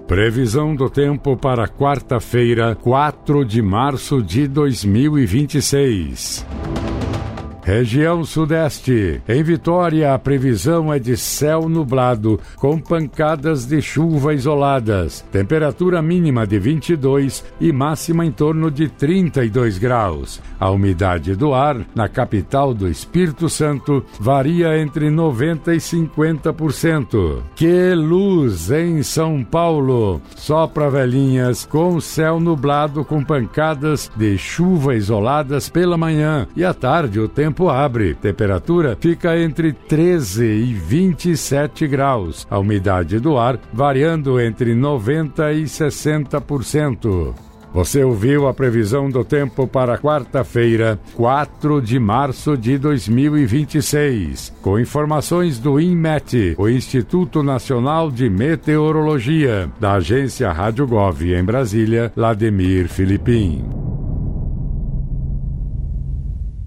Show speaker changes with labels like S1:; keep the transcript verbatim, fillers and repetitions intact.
S1: Previsão do tempo para quarta-feira, quatro de março de dois mil e vinte e seis. Região Sudeste. Em Vitória, a previsão é de céu nublado, com pancadas de chuva isoladas. Temperatura mínima de vinte e dois e máxima em torno de trinta e dois graus. A umidade do ar, na capital do Espírito Santo, varia entre noventa e cinquenta por cento. Que luz em São Paulo! Sopra velhinhas, com céu nublado com pancadas de chuva isoladas pela manhã e à tarde o tempo abre. Temperatura fica entre treze e vinte e sete graus. A umidade do ar variando entre noventa e sessenta por cento. Você ouviu a previsão do tempo para quarta-feira, quatro de março de dois mil e vinte e seis. Com informações do INMET, o Instituto Nacional de Meteorologia, da agência Rádio Gov em Brasília, Lademir Filipim.